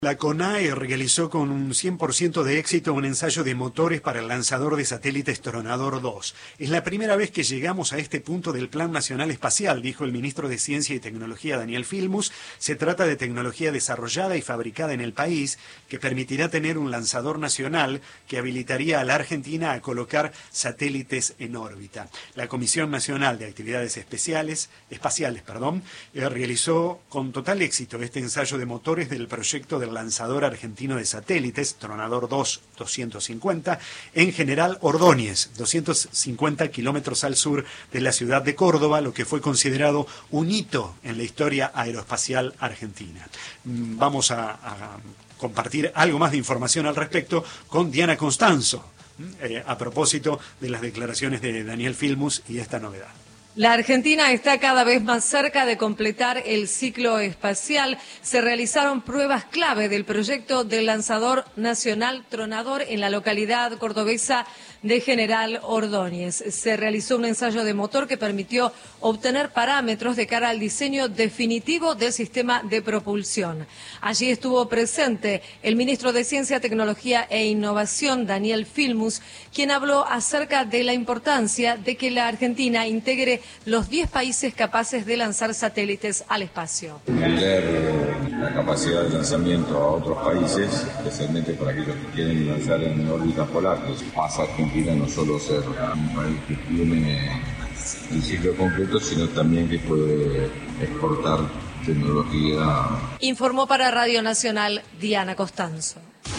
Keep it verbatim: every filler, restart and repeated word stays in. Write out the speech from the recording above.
La CONAE realizó con un cien por ciento de éxito un ensayo de motores para el lanzador de satélites Tronador dos. Es la primera vez que llegamos a este punto del Plan Nacional Espacial, dijo el ministro de Ciencia y Tecnología Daniel Filmus. Se trata de tecnología desarrollada y fabricada en el país que permitirá tener un lanzador nacional que habilitaría a la Argentina a colocar satélites en órbita. La Comisión Nacional de Actividades Especiales, Espaciales perdón, eh, realizó con total éxito este ensayo de motores del proyecto del lanzador argentino de satélites, Tronador dos doscientos cincuenta, en General Ordóñez, doscientos cincuenta kilómetros al sur de la ciudad de Córdoba, lo que fue considerado un hito en la historia aeroespacial argentina. Vamos a, a compartir algo más de información al respecto con Diana Constanzo, eh, a propósito de las declaraciones de Daniel Filmus y esta novedad. La Argentina está cada vez más cerca de completar el ciclo espacial. Se realizaron pruebas clave del proyecto del lanzador nacional Tronador en la localidad cordobesa de General Ordóñez. Se realizó un ensayo de motor que permitió obtener parámetros de cara al diseño definitivo del sistema de propulsión. Allí estuvo presente el ministro de Ciencia, Tecnología e Innovación, Daniel Filmus, quien habló acerca de la importancia de que la Argentina integre los diez países capaces de lanzar satélites al espacio. Tener la capacidad de lanzamiento a otros países, especialmente para aquellos que quieren lanzar en órbita polar, pues pasa a Argentina no solo ser un país que tiene el ciclo completo, sino también que puede exportar tecnología. Informó para Radio Nacional Diana Constanzo.